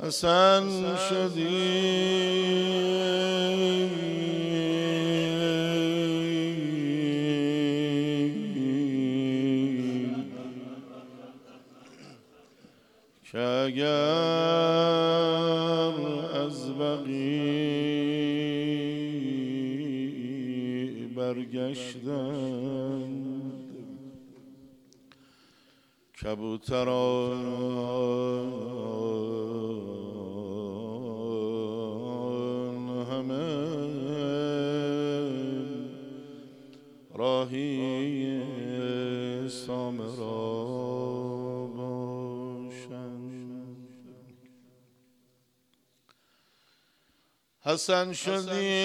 حسن شدی که اگر از بقیع برگشتند کبوتران همه راهی سامرا باشند. حسن شدی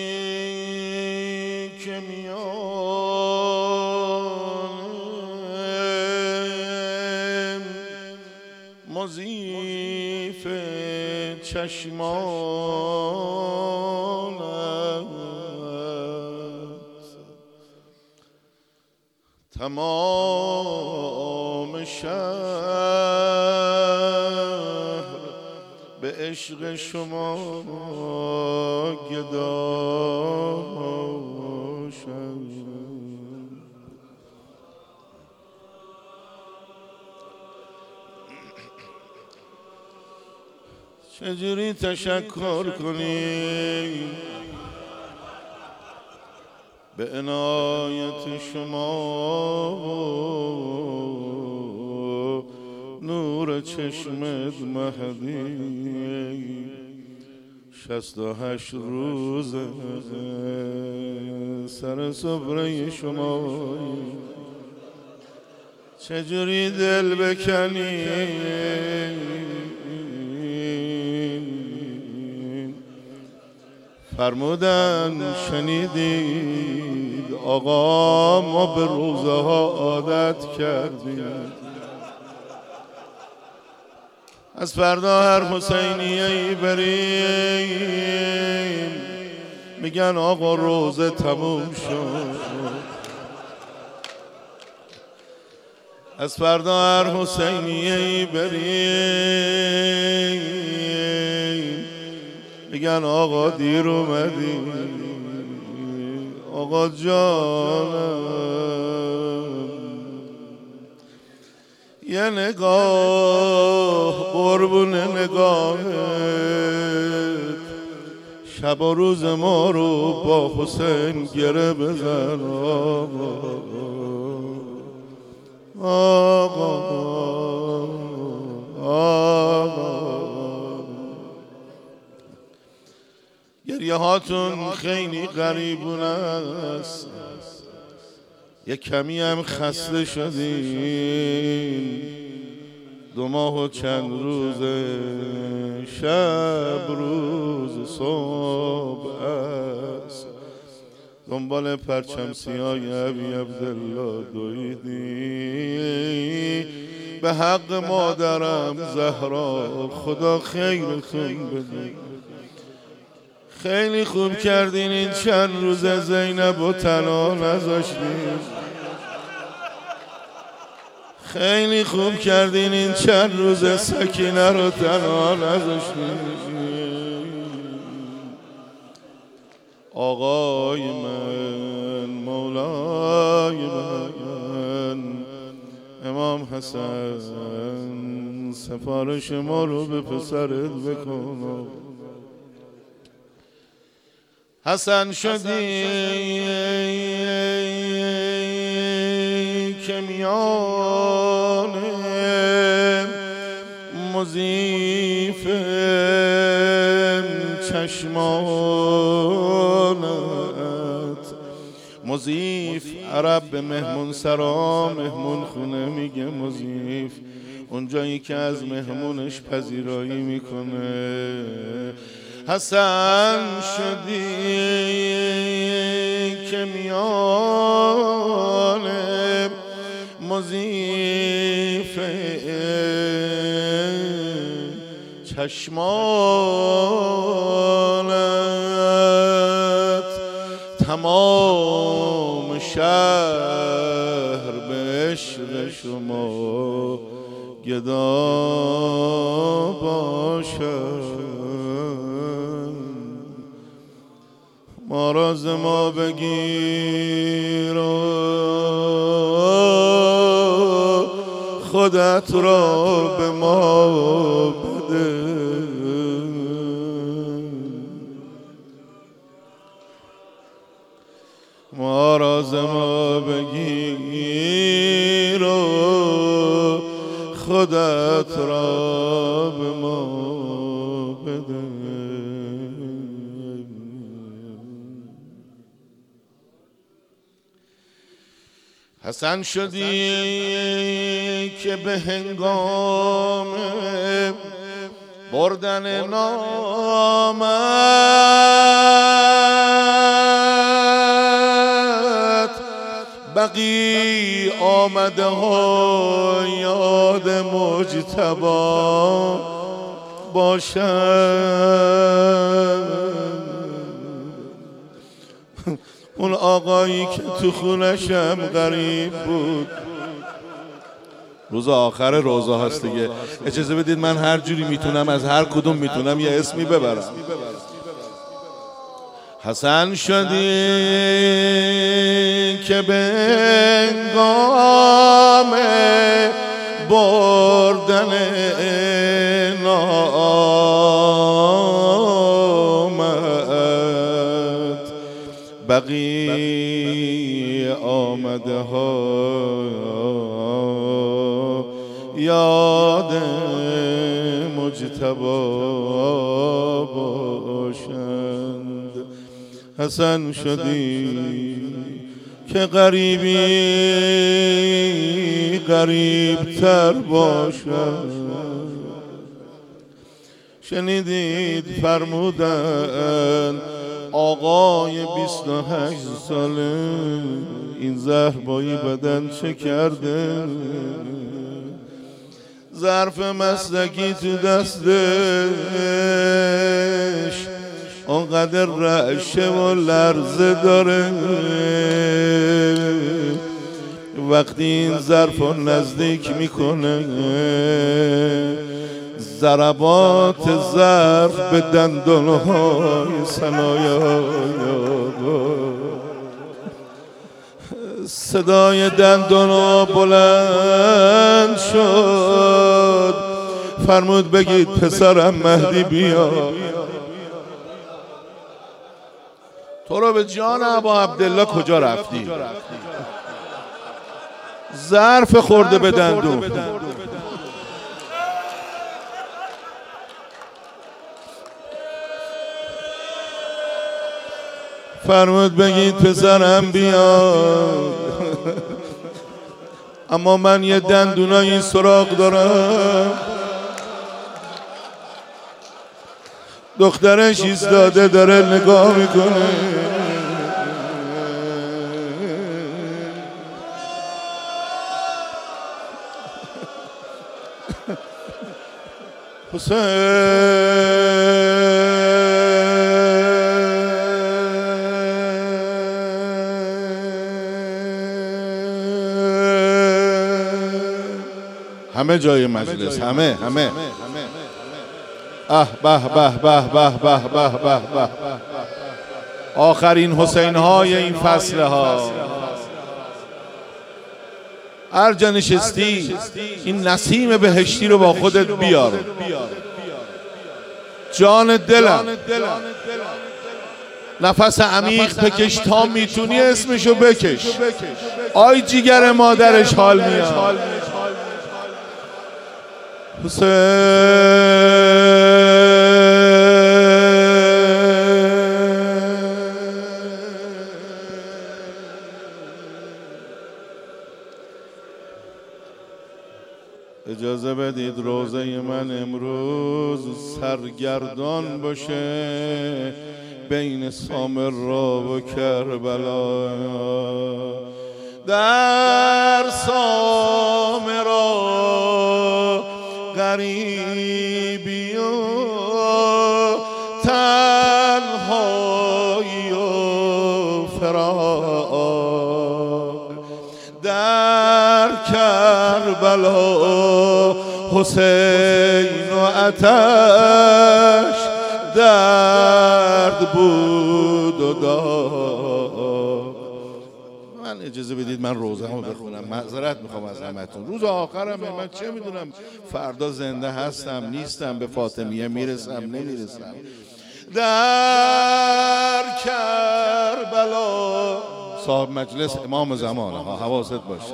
که میان مضیف چشمانت تمام شهر به عشق شما گدا شد. چجوری تشکر کنیم به عنایت شما نور چشمت مهدی 68 روز سر سفره شما چجوری دل بکنی فرمودن شنیدید آقا ما به روزها عادت کردیم از فردا هر حسینیه‌ای بریم میگن آقا روزه تموم شد. از فردا هر حسینیه‌ای بریم میگن آقا دیر اومدی. آقا جانم یه نگاه قربون نگاهت شب و روز ما رو با حسین گره بزن آقا گریه هاتون خیلی غریبون است یک کمی هم خسته شدین 2 ماه و چند روز شب روز صبح است دنبال پرچم سیاه ابی عبدالله دویدی به حق مادرم زهرا خدا خیرتون بده. خیلی خوب کردین این چند روز زینب و تنها نذاشتین. خیلی خوب کردین این چند روز سکینه رو تنها نذاشتین. آقای من مولای من امام حسن سفارش ما رو به پسرت بکن. حسن شدی که میان مضیف چشمانت مضیف عرب به مهمون سرا مهمون خونه میگه مضیف اونجایی که از مهمونش پذیرایی میکنه. حسن شدی که میان مضیف چشمانت تمام شهر به عشق شما گدا باش. ما را ز ما بگیر و خودت را به ما بده. ما را ز ما بگیر و خودت را به ما بده. حسن شدی که به هنگام بردن نامت بقی آمده ها یاد مجتبی باشد. اون آقایی که تو خونشم غریب بود. روز آخر روزه هست دیگه، اجازه بدید من هر جوری میتونم از هر کدوم میتونم یه اسمی ببرم. حسن شدی که به هنگام بردن نامت بقی آمده ها یاد مجتبی باشند. حسن شدی که غریبی غریب تر باشد. شنیدید فرمودن آقای 28 ساله این زهر با این بدن چه کرده؟ ظرف مسلکی تو دستش اونقدر رعشه و لرزه داره. وقتی این ظرف رو نزدیک میکنه ضربات ظرف به دندانهای ثنایا صدای دندانا بلند شد. فرمود بگید پسرم مهدی بیا. تو رو به جان ابا عبدالله کجا رفتی؟ ظرف خورده به دندون. فرمود بگید پسرم بیاد. اما من یه دندونایی سراغ دارم. دخترش ایستاده داره نگاه میکنه. همه جای مجلس همه به به به به به به به به. آخرین حسین های این فصل ها. هر جا نشستی این نسیم بهشتی رو با خودت بیار. جان دلم نفس عمیق بکش تا میتونی اسمشو بکش. آی جیگر مادرش حال میاد. اجازه بدید روزه من امروز سرگردان باشه بین سامرا و کربلا. در سامرا غریبی و تنهایی و فراق. در کربلا حسین و آتش درد بود و داغ. من اجازه بدید من روزه‌مو بخونم، معذرت میخوام از همتون. روز آخرم من چه میدونم فردا زنده هستم نیستم، به فاطمیه میرسم نمیرسم. در کربلا صاحب مجلس امام زمانه ها، حواست باشه،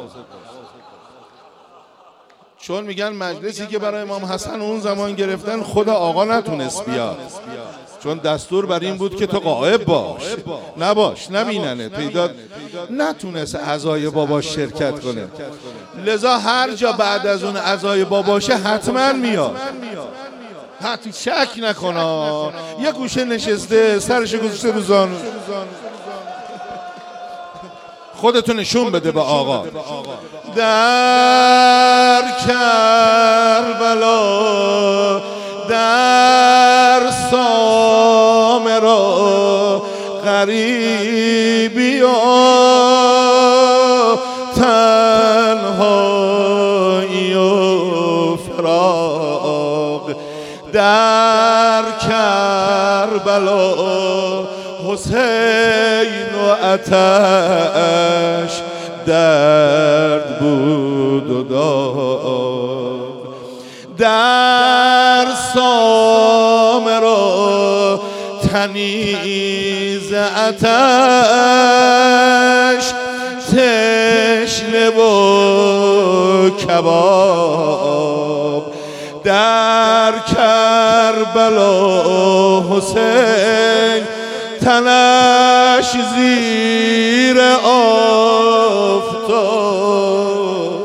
چون میگن مجلسی که برای امام حسن اون زمان گرفتن خود آقا نتونست بیاد، چون دستور بر این بود که تو غائب باش نبیننه، پیدا نتونست عزای بابا شرکت کنه، لذا هر جا بعد از اون عزای باباشه حتما میاد، حتی شک نکنه. یه گوشه نشسته سرش گذاشته رو زانو، خودتو نشون بده به آقا. در کربلا در سامرا غریبی و تنهایی و فراق، در کربلا حسین و آتش درد بود و داغ، در سامرا تنیز آتش تشنه و کباب، در کربلا حسین تنش زیر آفتاب.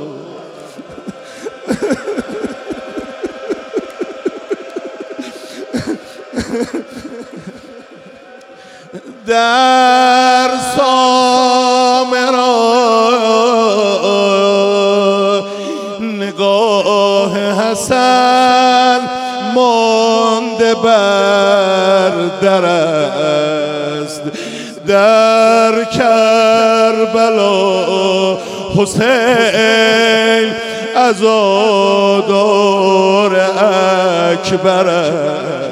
در سامرا نگاه حسن مانده بر در است، در کربلا حسین عزادار اکبر است.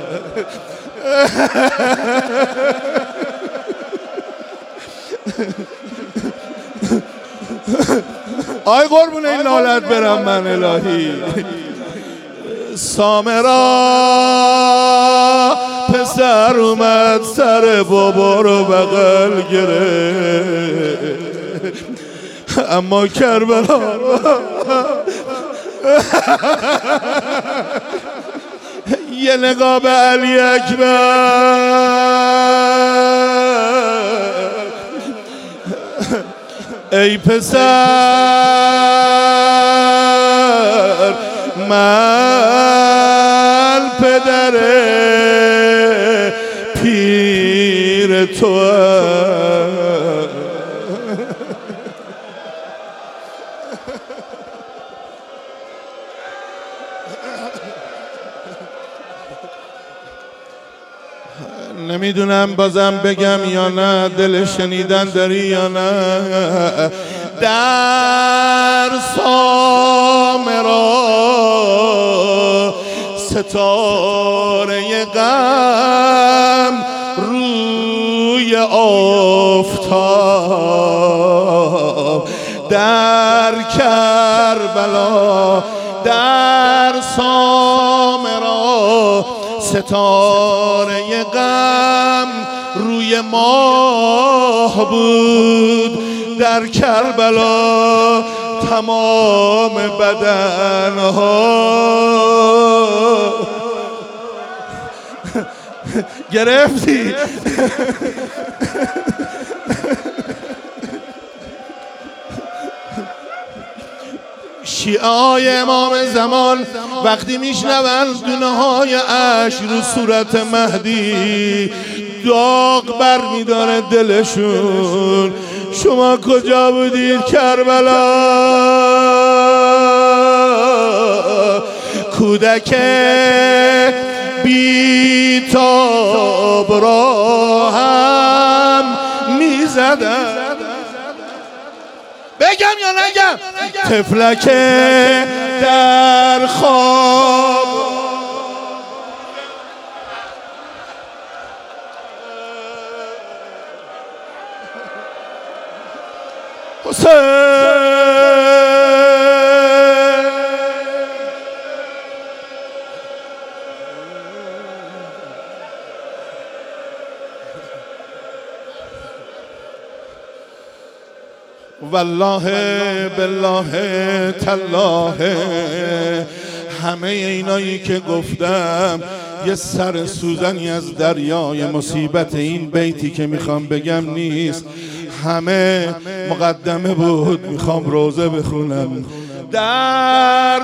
آی قربون این لالت برم من الهی. سامرا پسر اومد سر بابا رو بغل گرفت، اما کربلا یه نگاه به علی اکبر، ای پسر من پدر پیر توام. نمیدونم بازم بگم یا نه، دل شنیدن داری یا نه. در سامرا ستاره غم روی آفتاب، در کربلا در سامرا ستاره غم روی ماه بود، در کربلا تمام بدنها گرفتی. شیعای امام زمان وقتی میشنوند دونه های اشک رو صورت مهدی داغ بر میداره دلشون. شما کجا بودید کربلا؟ کودک بیتاب را هم میزدن. بگید بگم یا نگم؟ طفلک در خواب حسین والله بالله تالله همه اینایی که گفتم یه سر سوزنی از دریای مصیبت این بیتی که میخوام بگم نیست، همه مقدمه بود. میخوام روزه بخونم. در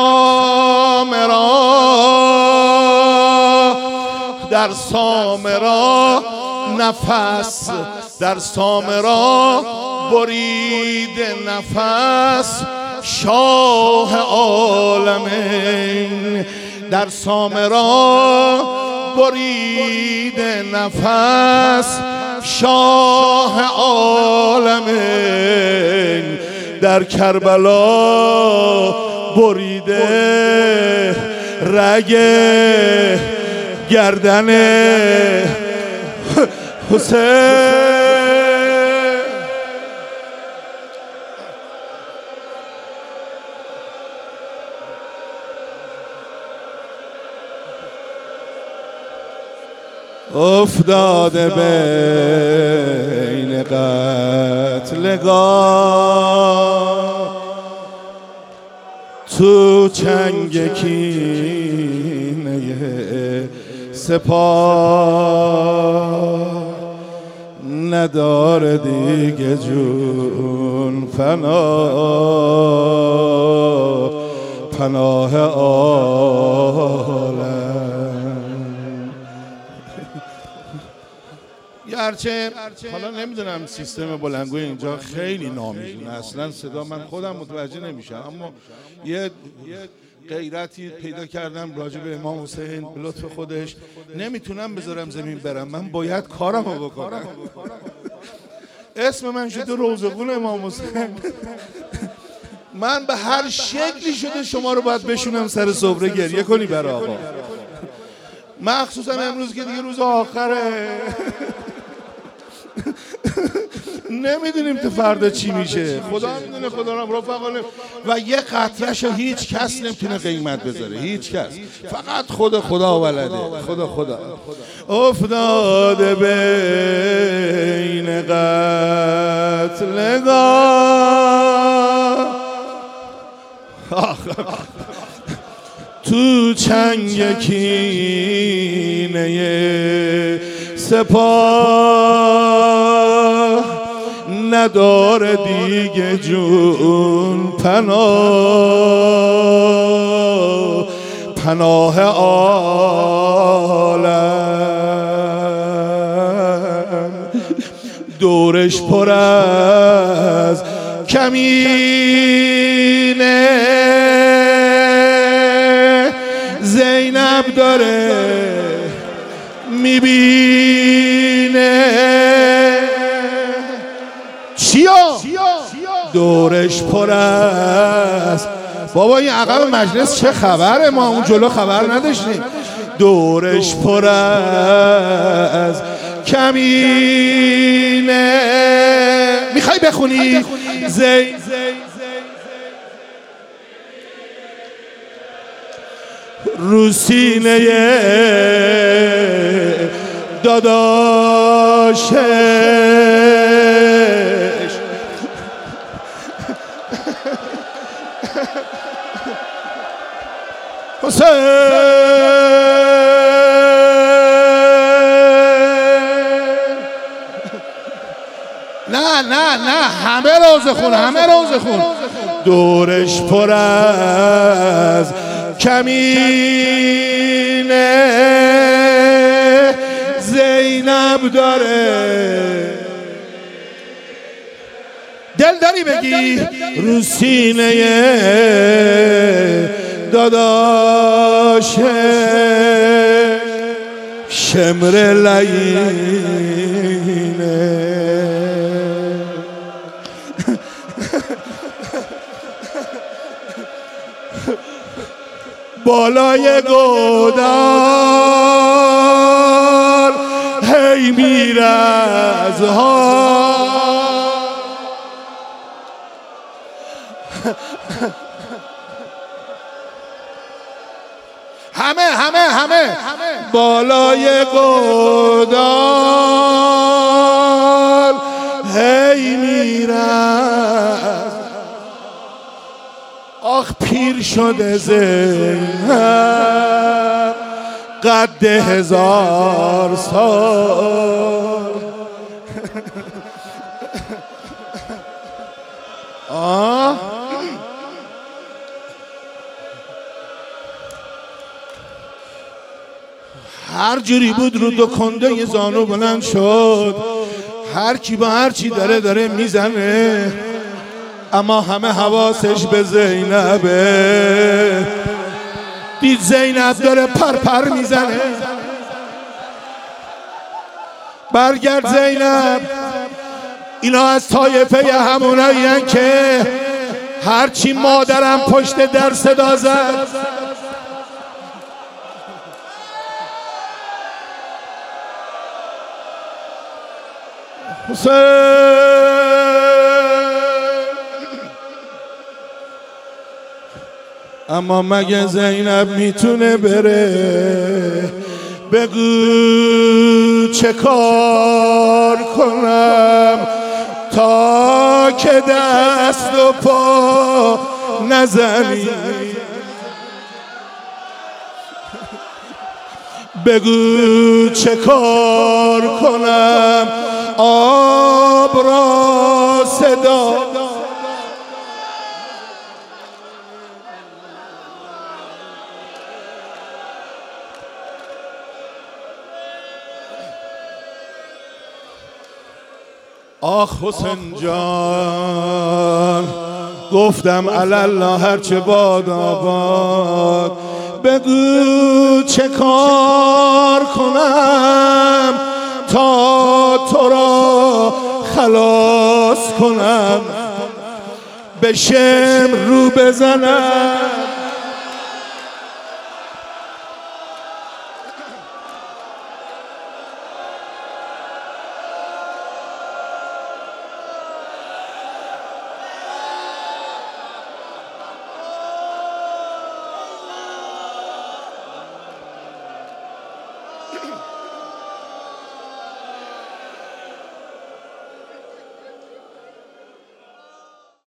سامرا نفس، در سامرا برید نفس شاه عالمین، در سامرا برید نفس شاه عالمین، در کربلا بریده رگ گردن حسین. افتاده بین قتلگاه تو چنگ کینه سپاه، نداره دیگه جون پناه عالم. گرچه حالا نمیدونم سیستم بلندگوی اینجا خیلی نامیزونه، اصلا صدا من خودم متوجه نمیشم، اما یه غیرتی پیدا کردم راجع به امام حسین به لطف خودش. نمیتونم بذارم زمین برم، من باید کارمو بکنم. اسم من شده روزخون امام حسین. من به هر شکلی شده شما رو باید بشونم سر سفره گریه کنی برای آقا، مخصوصا امروز که دیگه روز آخره. نمیدونیم تو فردا چی میشه، خدا میدونه، خدا را رفقانه. و یه قطره‌شو هیچ کس نمیتونه قیمت بذاره، هیچ کس، فقط خدا ولده. خدا افتاده بین قتلگاه تو چنگ کینه سپاه، نداره دیگه جون پناه عالم، دورش پر از کمینه زینب داره میبینه چیا دورش پر است. بابا این عقب مجلس چه خبره؟ ما اون جلو خبر نداشتیم. دورش پر از کمینه. میخوای بخونی؟ رو سینه داداشش حسین نه همه روزه خون دورش پر از کمینه زینب داره. دل داری بگی؟ رو سینه داداشه شمر لعینه بالای گودال هی میره از همه بالای گودال هی میرد. آخ پیر شده زینب قد 1000 سال. هر جوری بود رو دو کنده یه زانو بلند شد، هر کی با هر چی داره میزنه، اما همه حواسش به زینبه. دید زینب داره پر میزنه. برگرد زینب، اینا از طایفه همونایین که هرچی مادرم پشت در صدا زد حسین. اما مگه زینب میتونه بره؟ بگو چه کار کنم تا که دست و پا نزنی؟ بگو چه کار کنم آب را صدا؟ آخ حسین جان، گفتم الله هرچه باد آباد. بگو چه کار کنم تا تو را خلاص کنم، به شمر رو بزنم